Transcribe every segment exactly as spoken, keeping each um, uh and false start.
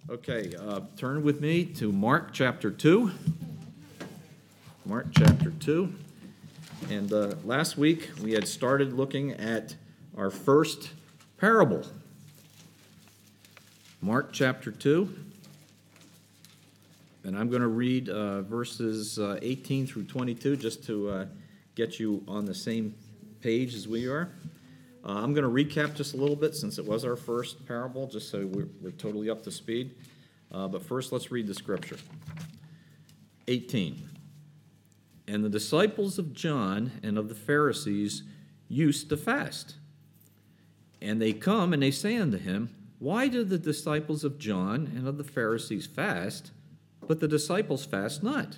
Okay, uh, turn with me to Mark chapter two. Mark chapter two. And uh, last week we had started looking at our first parable. Mark chapter two. And I'm going to read uh, verses uh, eighteen through twenty-two just to uh, get you on the same page as we are. Uh, I'm going to recap just a little bit since it was our first parable, just so we're, we're totally up to speed. Uh, but first, let's read the scripture. eighteen. And the disciples of John and of the Pharisees used to fast. And they come and they say unto him, Why do the disciples of John and of the Pharisees fast, but the disciples fast not?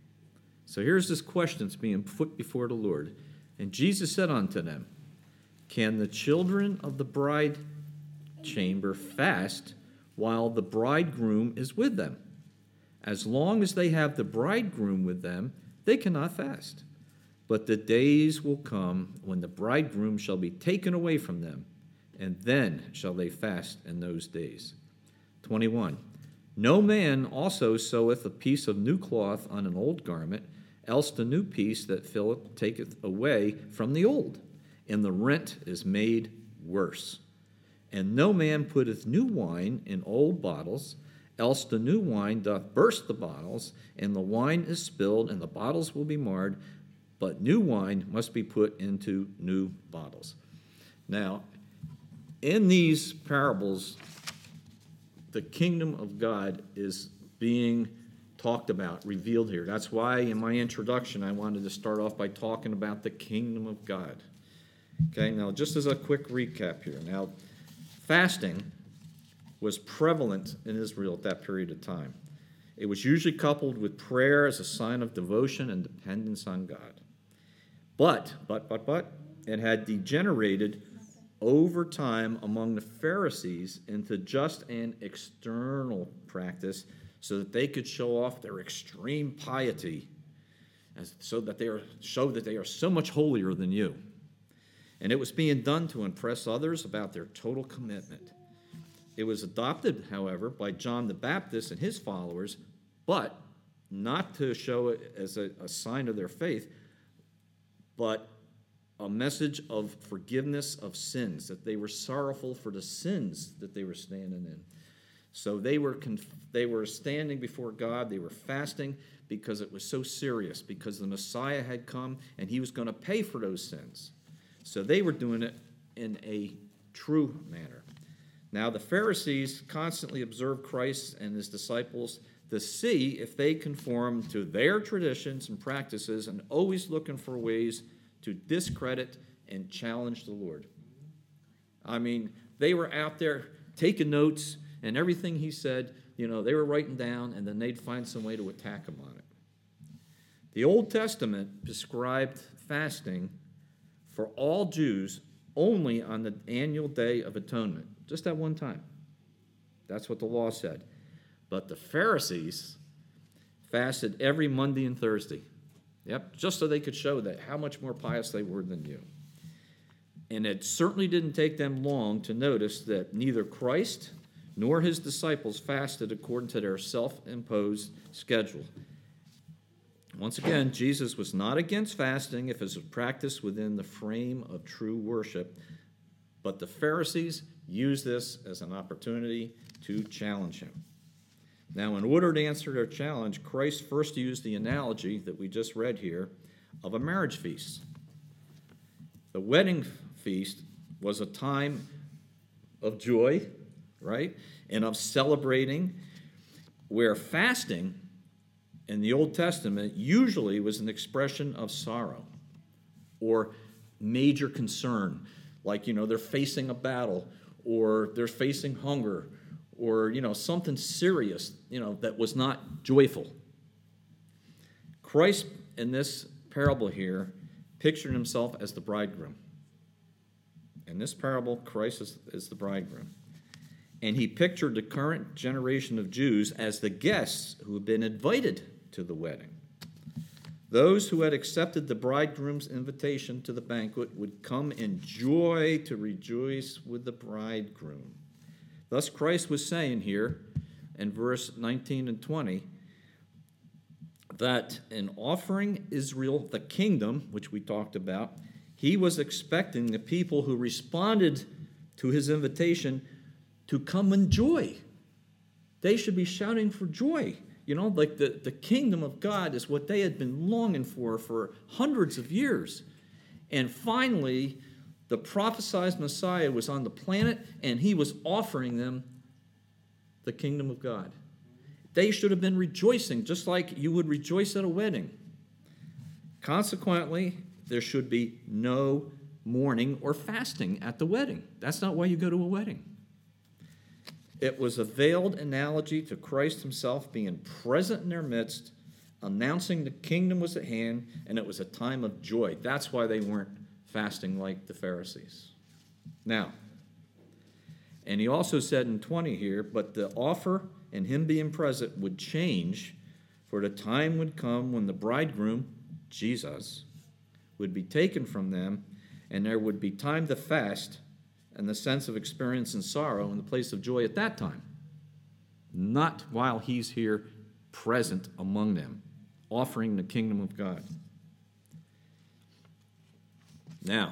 So here's this question that's being put before the Lord. And Jesus said unto them, Can the children of the bride chamber fast while the bridegroom is with them? As long as they have the bridegroom with them, they cannot fast. But the days will come when the bridegroom shall be taken away from them, and then shall they fast in those days. twenty-one. No man also seweth a piece of new cloth on an old garment, else the new piece that filleth taketh away from the old, and the rent is made worse. And no man putteth new wine in old bottles, else the new wine doth burst the bottles, and the wine is spilled, and the bottles will be marred, but new wine must be put into new bottles. Now, in these parables, the kingdom of God is being talked about, revealed here. That's why in my introduction I wanted to start off by talking about the kingdom of God. Okay, now just as a quick recap here. Now, fasting was prevalent in Israel at that period of time. It was usually coupled with prayer as a sign of devotion and dependence on God. But, but, but, but, it had degenerated over time among the Pharisees into just an external practice so that they could show off their extreme piety, as, so that they are, show that they are so much holier than you. And it was being done to impress others about their total commitment. It was adopted, however, by John the Baptist and his followers, but not to show it as a, a sign of their faith, but a message of forgiveness of sins, that they were sorrowful for the sins that they were standing in. So they were conf- they were standing before God, they were fasting because it was so serious, because the Messiah had come and he was going to pay for those sins. So they were doing it in a true manner. Now, the Pharisees constantly observed Christ and his disciples to see if they conform to their traditions and practices, and always looking for ways to discredit and challenge the Lord. I mean, they were out there taking notes, and everything he said, you know, they were writing down, and then they'd find some way to attack him on it. The Old Testament prescribed fasting for all Jews only on the annual Day of Atonement. Just that one time. That's what the law said. But the Pharisees fasted every Monday and Thursday. Yep, just so they could show that how much more pious they were than you. And it certainly didn't take them long to notice that neither Christ nor his disciples fasted according to their self-imposed schedule. Once again, Jesus was not against fasting if it was practiced within the frame of true worship, but the Pharisees used this as an opportunity to challenge him. Now, in order to answer their challenge, Christ first used the analogy that we just read here of a marriage feast. The wedding feast was a time of joy, right, and of celebrating, where fasting in the Old Testament usually was an expression of sorrow or major concern, like, you know, they're facing a battle, or they're facing hunger, or, you know, something serious, you know, that was not joyful. Christ, in this parable here, pictured himself as the bridegroom. In this parable, Christ is, is the bridegroom. And he pictured the current generation of Jews as the guests who had been invited to the wedding. Those who had accepted the bridegroom's invitation to the banquet would come in joy to rejoice with the bridegroom. Thus Christ was saying here, in verse nineteen and twenty that in offering Israel the kingdom, which we talked about, he was expecting the people who responded to his invitation to come in joy. They should be shouting for joy. You know, like the, the kingdom of God is what they had been longing for for hundreds of years. And finally, the prophesied Messiah was on the planet, and he was offering them the kingdom of God. They should have been rejoicing, just like you would rejoice at a wedding. Consequently, there should be no mourning or fasting at the wedding. That's not why you go to a wedding. It was a veiled analogy to Christ himself being present in their midst, announcing the kingdom was at hand, and it was a time of joy. That's why they weren't fasting like the Pharisees. Now, and he also said in twenty here, but the offer and him being present would change, for the time would come when the bridegroom, Jesus, would be taken from them, and there would be time to fast and the sense of experiencing sorrow in the place of joy at that time. Not while he's here present among them, offering the kingdom of God. Now,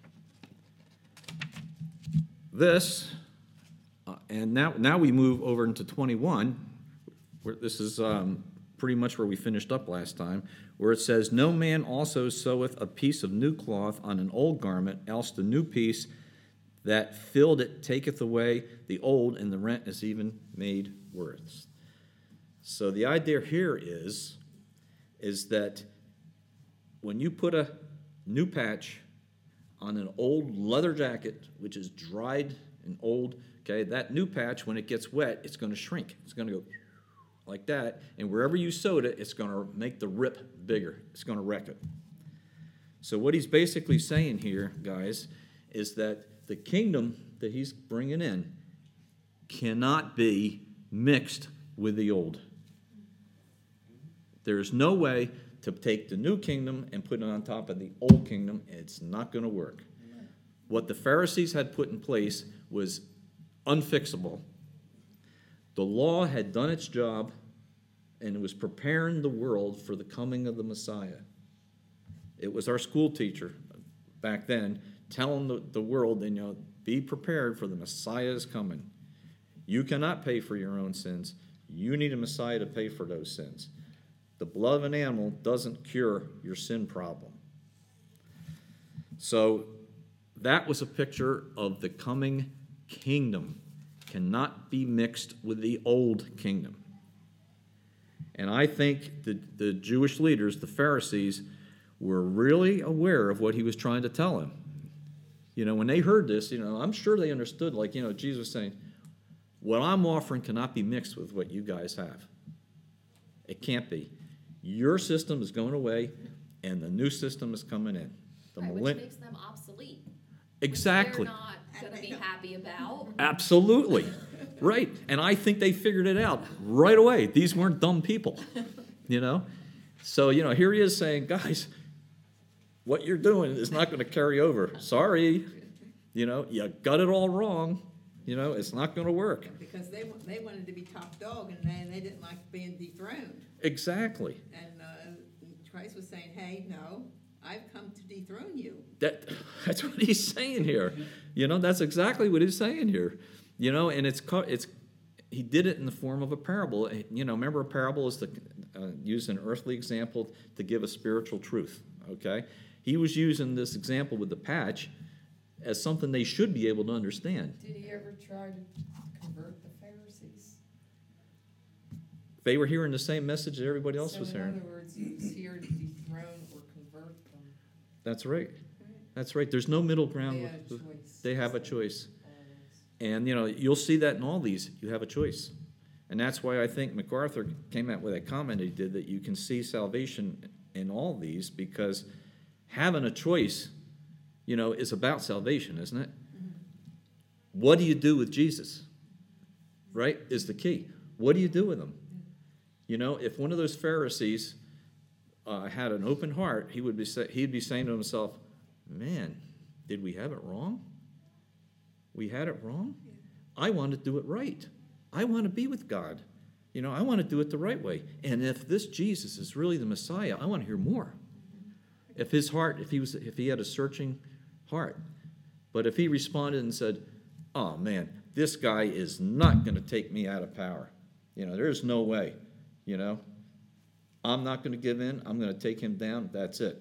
this, uh, and now, now we move over into twenty-one, where this is um, pretty much where we finished up last time, where it says, no man also seweth a piece of new cloth on an old garment, else the new piece that filled it taketh away the old, and the rent is even made worse. So the idea here is, is that when you put a new patch on an old leather jacket, which is dried and old, okay, that new patch, when it gets wet, it's going to shrink. It's going to go like that, and wherever you sewed it, it's going to make the rip bigger. It's going to wreck it. So what he's basically saying here, guys, is that the kingdom that he's bringing in cannot be mixed with the old. There's no way to take the new kingdom and put it on top of the old kingdom. It's not going to work. What the Pharisees had put in place was unfixable. The law had done its job, and it was preparing the world for the coming of the Messiah. It was our school teacher back then telling the, the world, you know, be prepared for the Messiah is coming. You cannot pay for your own sins. You need a Messiah to pay for those sins. The blood of an animal doesn't cure your sin problem. So that was a picture of the coming kingdom. Cannot be mixed with the old kingdom. And I think the, the Jewish leaders, the Pharisees, were really aware of what he was trying to tell them. You know, when they heard this, you know, I'm sure they understood, like, you know, Jesus was saying, what I'm offering cannot be mixed with what you guys have. It can't be. Your system is going away, and the new system is coming in. The right, millenn- which makes them obsolete. Exactly. Which they're not going to be happy about. Absolutely. Right. And I think they figured it out right away. These weren't dumb people, you know. So, you know, here he is saying, guys, what you're doing is not going to carry over. Sorry. You know, you got it all wrong. You know, it's not going to work. Because they they wanted to be top dog, and they, they didn't like being dethroned. Exactly. And uh, Christ was saying, hey, no, I've come to dethrone you. That That's what he's saying here. You know, that's exactly what he's saying here. You know, and it's it's he did it in the form of a parable. You know, remember a parable is to uh, use an earthly example to give a spiritual truth, okay? He was using this example with the patch as something they should be able to understand. Did he ever try to convert the Pharisees? They were hearing the same message that everybody else so was in hearing. other words, he was here to dethrone or convert them. That's right. That's right. There's no middle ground. They had a with- choice. They have a choice. Always. And, you know, you'll see that in all these. You have a choice. And that's why I think MacArthur came out with that comment he did, that you can see salvation in all these, because having a choice, you know, is about salvation, isn't it? Mm-hmm. What do you do with Jesus? Right? Is the key. What do you do with him? You know, if one of those Pharisees uh, had an open heart, he would be say, he'd be saying to himself, man, did we have it wrong? We had it wrong? I want to do it right. I want to be with God. You know, I want to do it the right way. And if this Jesus is really the Messiah, I want to hear more. If his heart, if he was, if he had a searching heart. But if he responded and said, oh man, this guy is not going to take me out of power. You know, there's no way, you know. I'm not going to give in. I'm going to take him down. That's it.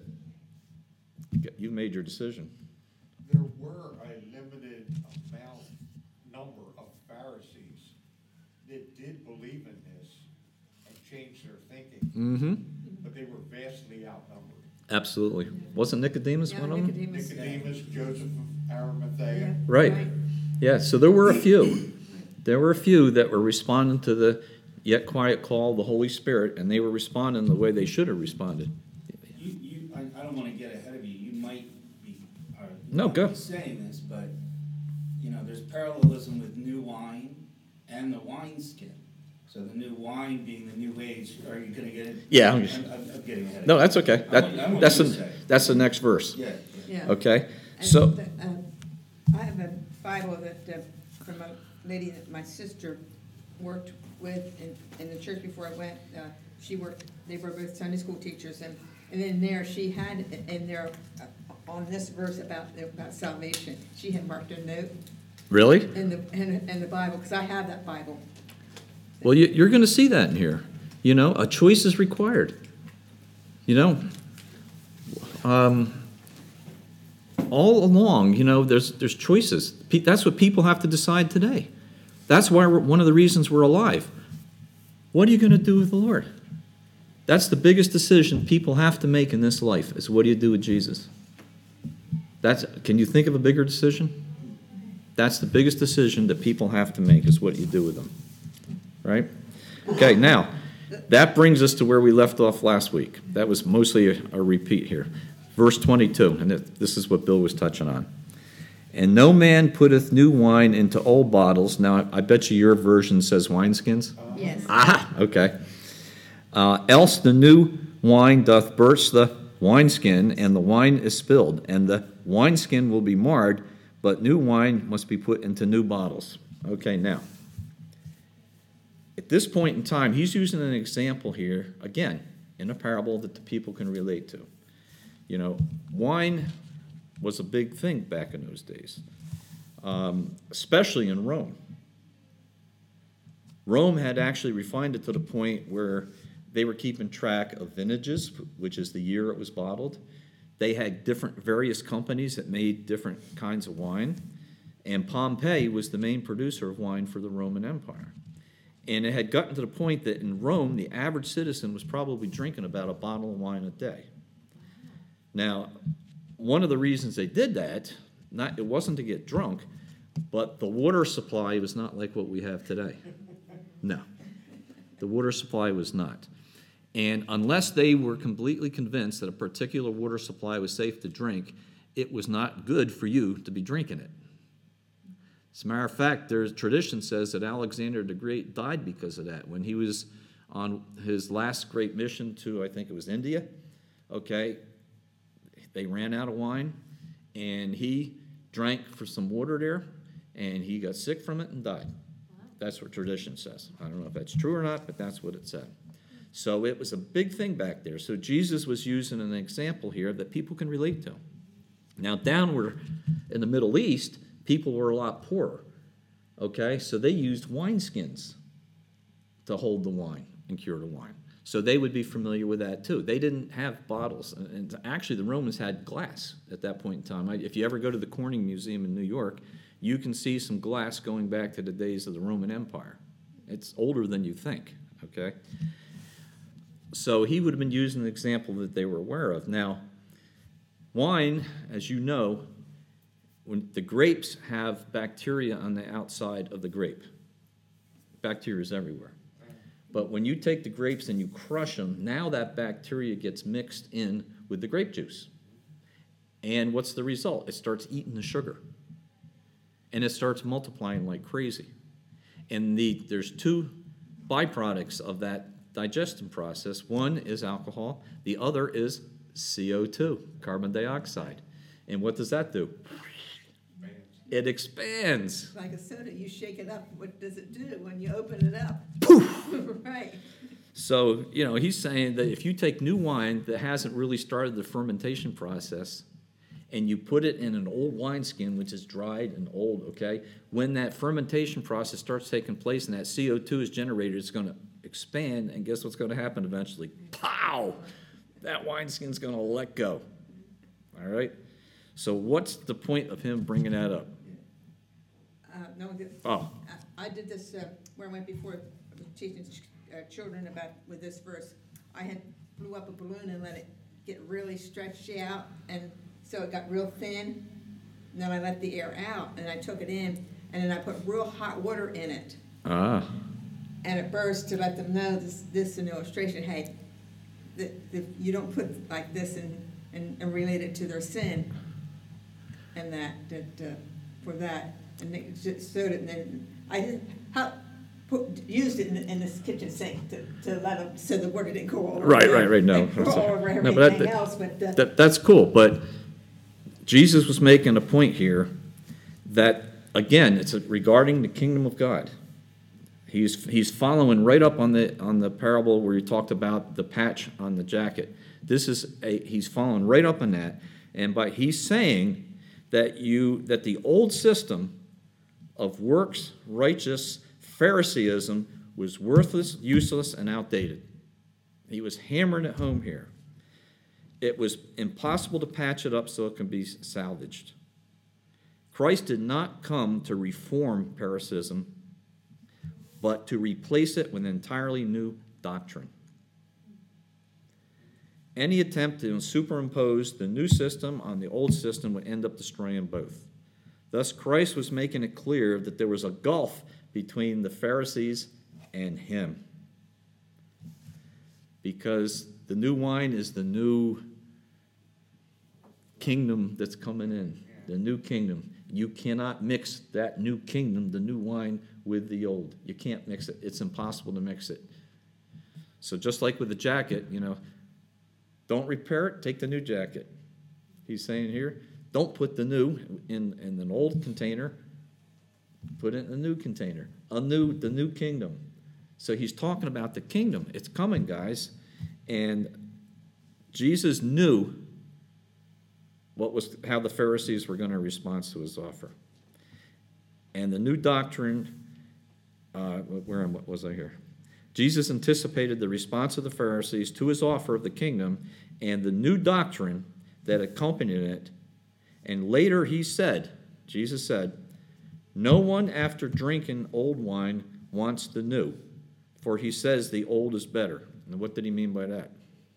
You made your decision. There were a limited amount, number of Pharisees that did believe in this and changed their thinking, Mm-hmm. but they were vastly outnumbered. Absolutely. Wasn't Nicodemus Yeah, one of them? Nicodemus. Nicodemus, Joseph of Arimathea. Right. Yeah, so there were a few. There were a few that were responding to the yet quiet call of the Holy Spirit, and they were responding the way they should have responded. You, you, I, I don't want to get ahead of you. You might be, uh, you No, might go. be saying this, but you know, there's parallelism with new wine and the wineskin. So the new wine being the new age. Are you going to get it? Yeah, I'm I'm, just- I'm, I'm getting ahead. No, of that's okay. I want- I That, want that's you to the say. that's the next verse. you. Yeah. Yeah. Okay. And So the, um, I have a Bible that, uh, from a lady that my sister worked with in, in the church before I went. Uh, she worked, they were both Sunday school teachers, and, and in there, she had in there, uh, on this verse about, about salvation, she had marked a note really, in the, in, in the Bible, because I have that Bible. well, you, you're going to see that in here. You know, a choice is required. You know, um, all along, you know, there's there's choices. Pe- That's what people have to decide today. That's why we're, one of the reasons we're alive. What are you going to do with the Lord? That's the biggest decision people have to make in this life, is what do you do with Jesus? That's, can you think of a bigger decision? That's the biggest decision that people have to make, is what you do with them. Right? Okay, now, that brings us to where we left off last week. That was mostly a, a repeat here. Verse twenty-two, and this is what Bill was touching on. And no man putteth new wine into old bottles. Now, I bet you your version says wineskins. Yes. Ah, okay. Uh, else the new wine doth burst the wineskin, and the wine is spilled, and the wineskin will be marred, but new wine must be put into new bottles. Okay, now, at this point in time, he's using an example here, again, in a parable that the people can relate to. You know, wine was a big thing back in those days, um, especially in Rome. Rome had actually refined it to the point where they were keeping track of vintages, which is the year it was bottled. They had different, various companies that made different kinds of wine, and Pompeii was the main producer of wine for the Roman Empire. And it had gotten to the point that in Rome, the average citizen was probably drinking about a bottle of wine a day. Now, one of the reasons they did that, not, it wasn't to get drunk, but the water supply was not like what we have today. No, the water supply was not. And unless they were completely convinced that a particular water supply was safe to drink, it was not good for you to be drinking it. As a matter of fact, there's tradition says that Alexander the Great died because of that. When he was on his last great mission to, I think it was India, okay, they ran out of wine, and he drank for some water there, and he got sick from it and died. That's what tradition says. I don't know if that's true or not, but that's what it said. So it was a big thing back there. So Jesus was using an example here that people can relate to. Now, downward in the Middle East, people were a lot poorer. Okay, so they used wineskins to hold the wine and cure the wine. So they would be familiar with that too. They didn't have bottles. And actually, the Romans had glass at that point in time. If you ever go to the Corning Museum in New York, you can see some glass going back to the days of the Roman Empire. It's older than you think, okay? So he would have been using an example that they were aware of. Now, wine, as you know, when the grapes have bacteria on the outside of the grape. Bacteria is everywhere. But when you take the grapes and you crush them, now that bacteria gets mixed in with the grape juice. And what's the result? It starts eating the sugar. And it starts multiplying like crazy. And the, there's two byproducts of that digestion process. One is alcohol. The other is C O two, carbon dioxide. And what does that do? It expands. Like a soda, you shake it up, what does it do when you open it up? Poof! Right. So, you know, he's saying that if you take new wine that hasn't really started the fermentation process and you put it in an old wineskin, which is dried and old, okay, when that fermentation process starts taking place and that C O two is generated, it's going to expand, and guess what's going to happen eventually? Pow! That wineskin's going to let go. All right? So what's the point of him bringing that up? Uh, no, the- Oh, I I did this, uh, where I went before, I was teaching ch- uh, children about, with this verse. I had blew up a balloon and let it get really stretched out, and so it got real thin. And then I let the air out, and I took it in, and then I put real hot water in it, ah, and it burst to let them know this, this is an illustration, hey, that, that you don't put like this and, and, and relate it to their sin, and that, that, uh, for that, and they just sewed it, and then I didn't, how, put, used it in, in this kitchen sink to, to let them, so the water didn't go all over. Right, right, right, no. and go all over No, but that- everything else, but, uh, that, that's cool, but Jesus was making a point here that, again, it's regarding the kingdom of God. He's, he's following right up on the, on the parable where he talked about the patch on the jacket. This is a, he's following right up on that, and by, he's saying that you, that the old system of works, righteous Phariseeism was worthless, useless, and outdated. He was hammering it home here. It was impossible to patch it up so it can be salvaged. Christ did not come to reform Phariseeism, but to replace it with an entirely new doctrine. Any attempt to superimpose the new system on the old system would end up destroying both. Thus, Christ was making it clear that there was a gulf between the Pharisees and him. Because the new wine is the new kingdom that's coming in, the new kingdom. You cannot mix that new kingdom, the new wine, with the old. You can't mix it. It's impossible to mix it. So just like with the jacket, you know, don't repair it, take the new jacket. He's saying here, don't put the new in, in an old container, put it in a new container, a new, the new kingdom. So he's talking about the kingdom. It's coming, guys. And Jesus knew what was how the Pharisees were going to respond to his offer. And the new doctrine, uh, where am- was I here? Jesus anticipated the response of the Pharisees to his offer of the kingdom and the new doctrine that accompanied it. And later he said, Jesus said, "No one after drinking old wine wants the new, for he says the old is better." And what did he mean by that?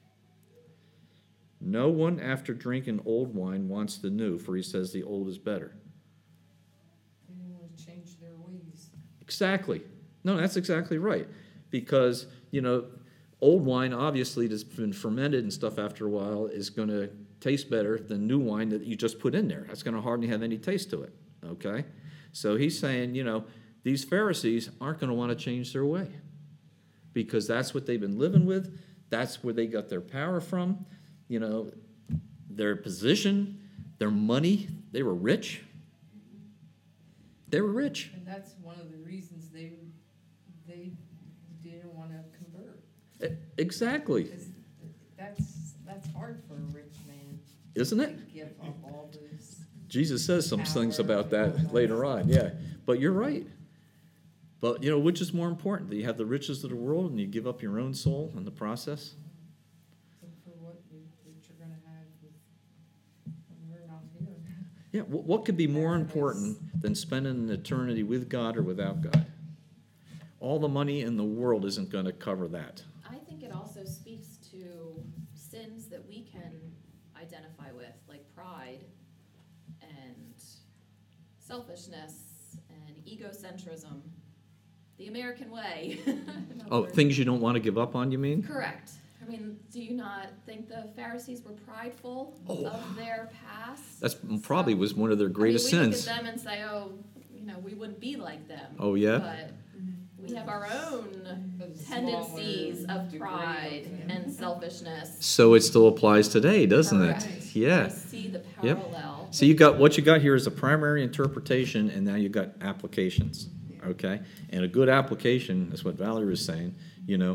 No one after drinking old wine wants the new, for he says the old is better. They didn't want to change their ways. Exactly. No, that's exactly right. Because, you know, old wine, obviously, that's been fermented and stuff after a while, is going to taste better than new wine that you just put in there. That's going to hardly have any taste to it, okay? So he's saying, you know, these Pharisees aren't going to want to change their way because that's what they've been living with. That's where they got their power from, you know, their position, their money. They were rich. They were rich. And that's one of the reasons they, they didn't want to convert. E- Exactly. 'Cause that's, that's hard for a rich man. Isn't it? To give up all this. Jesus says some things Power. about that later on, yeah. But you're right. But, you know, which is more important? Do you have the riches of the world and you give up your own soul in the process? For for what, you- what you're gonna have with, when we're not here. Yeah, wh- what could be more important than spending an eternity with God or without God? All the money in the world isn't going to cover that. I think it also speaks to sins that we can identify with, like pride and selfishness and egocentrism, the American way. In other Oh, words. things you don't want to give up on, you mean? Correct. I mean, do you not think the Pharisees were prideful Oh. of their past? That's probably was one of their greatest I mean, we sins. look at them and say, oh, you know, we wouldn't be like them. Oh, yeah? But we have our own But smaller tendencies of degree pride of- and selfishness. So it still applies today, doesn't Correct. it? Yeah. We see the Yep. parallel. So you got, what you got here is a primary interpretation, and now you got applications, okay? And a good application, is what Valerie was saying, you know,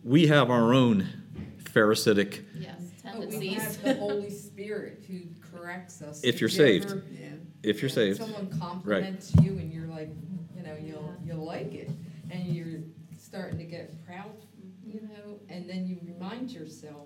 we have our own Pharisaic, Yes, But we tendencies. have the Holy Spirit who corrects us. If you're you saved. ever- Yeah. if you're saved. Someone compliments you and you're like, you know, you'll, Yeah. you'll like it, and you're starting to get proud, you know, and then you remind yourself,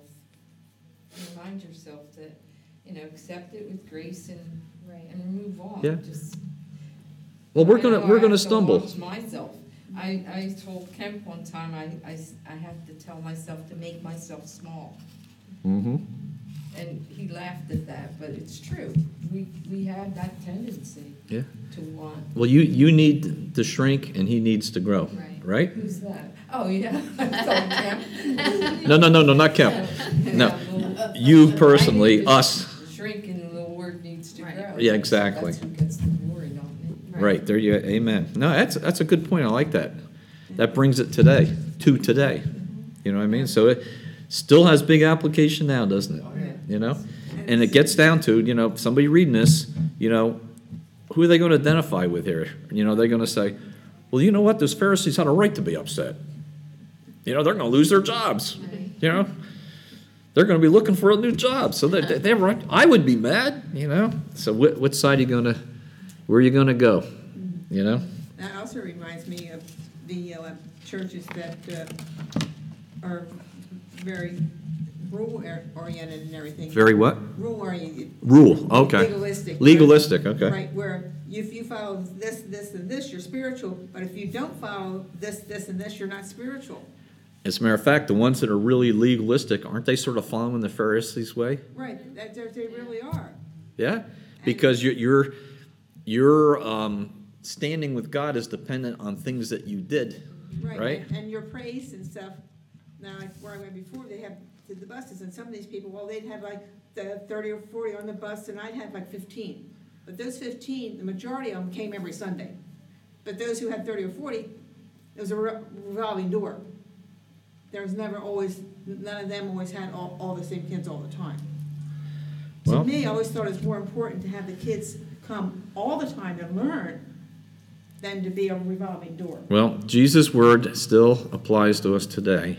remind yourself that, you know, accept it with grace and, Right. and move on. Yeah. Just, Well, we're I gonna, know we're I gonna have to stumble. watch myself. I, I told Kemp one time, I, I, s- I have to tell myself to make myself small. Mm-hmm. And he laughed at that, but it's true. We, we have that tendency Yeah. to want. Well, you, you need to shrink and he needs to grow, Right. right? Who's that? Oh, yeah. I told Kemp. No, no, no, no, not Kemp. No. You personally, us. Shrink and the Lord needs to Right. grow. Yeah, exactly. That's who gets the glory, not me. Right, there you, amen. No, that's, that's a good point, I like that. That brings it today, to today. You know what I mean? So it still has big application now, doesn't it? Oh, yeah. You know? And it gets down to, you know, somebody reading this, you know, who are they gonna identify with here? You know, they're gonna say, well, you know what, those Pharisees had a right to be upset. You know, they're gonna lose their jobs, Right. you know? They're gonna be looking for a new job, so they, they have a right, I would be mad, you know? So what, what side are you gonna, where are you gonna go, you know? That also reminds me of the uh, churches that uh, are very rule-oriented and everything. Very what? Rule-oriented. Rule, okay. Legalistic. Legalistic, okay. Right, where if you follow this, this, and this, you're spiritual, but if you don't follow this, this, and this, you're not spiritual. As a matter of fact, the ones that are really legalistic, aren't they sort of following the Pharisees' way? Right, that, they they really are. Yeah? Because you're, you're, your um, standing with God is dependent on things that you did, right? And, and your praise and stuff, now, like where I went before, they have the the buses, and some of these people, well, they'd have like the thirty or forty on the bus, and I'd have like fifteen. But those fifteen, the majority of them came every Sunday. But those who had thirty or forty, it was a re- revolving door. There was never always, none of them always had all, all the same kids all the time. To Well- me, I always thought it was more important to have the kids come all the time and learn than to be a revolving door. Well, Jesus' word still applies to us today,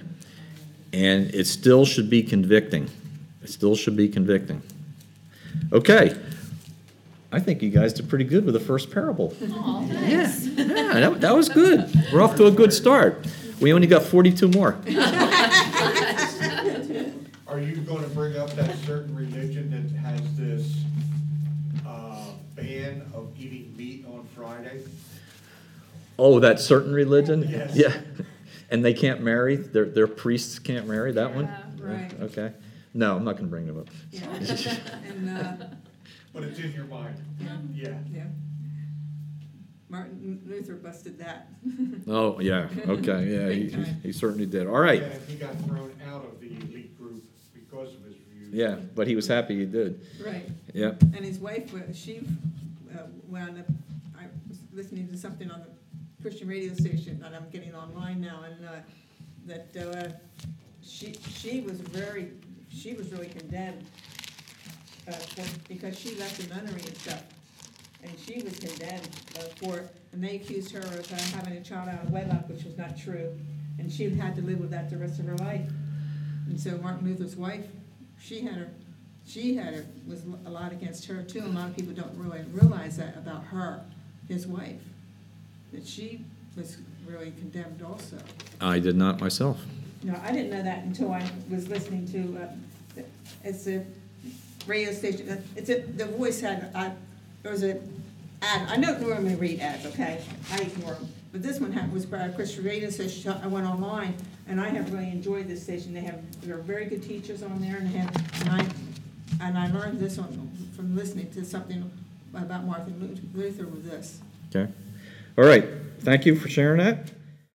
and it still should be convicting. It still should be convicting. Okay. I think you guys did pretty good with the first parable. Aw, Yeah, thanks. yeah, that, that was good. We're off to a good start. We only got forty-two more. Are you gonna bring up that certain religion that has this, uh, ban of eating meat on Friday? Oh, that certain religion? Yes. Yeah. And they can't marry? Their, their priests can't marry, that one? Yeah, right. Okay. No, I'm not gonna bring them up. Yeah, and, uh, But it's in your mind. Yeah. yeah. Martin Luther busted that. Oh, yeah, okay, yeah, he, Big time. he certainly did. All right. Yeah, and he got thrown out of the elite group because of his views. Yeah, but he was happy he did. Right, Yeah. and his wife, wa- she uh, wound up, I was listening to something on the Christian radio station that I'm getting online now, and, uh, that, uh, she, she was very, she was really condemned, uh, for, because she left the nunnery and stuff. And she was condemned uh, for, and they accused her of uh, having a child out of wedlock, which was not true. And she had to live with that the rest of her life. And so Martin Luther's wife, she had her, she had her, was a lot against her too. A lot of people don't really realize that about her, his wife, that she was really condemned also. I did not myself. No, I didn't know that until I was listening to, uh, it's a radio station, uh, it's a, the Voice had, I, there was a ad, I don't normally read ads, okay? I ignore them. But this one had, was by a Christian radio station, I went online, and I have really enjoyed this station. They have, there are very good teachers on there, and they have, and I, and I learned this on, from listening to something about Martin Luther with this. Okay. All right. Thank you for sharing that.